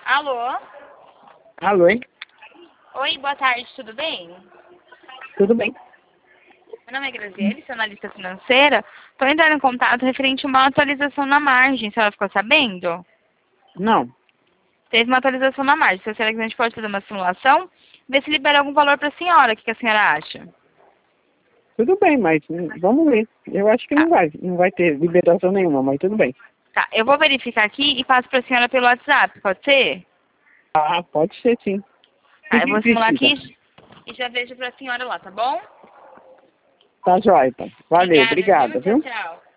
Alô? Alô, hein? Oi, boa tarde, tudo bem? Tudo bem? Meu nome é Graziele, sou analista financeira. Estou entrando em contato referente a uma atualização na margem, a senhora ficou sabendo? Não. Teve uma atualização na margem. Se a senhora quiser, a gente pode fazer uma simulação, ver se libera algum valor para a senhora. O que a senhora acha? Tudo bem, mas vamos ver. Eu acho que Tá, não vai ter liberação nenhuma, mas tudo bem. tá. Eu vou verificar aqui e passo para a senhora pelo WhatsApp, pode ser? Ah, pode ser sim. O Tá, eu que vou simular precisa? aqui e já vejo para a senhora lá, tá bom? Tá jóia, então. Valeu, Obrigada, obrigado, viu? Tchau, viu? tchau.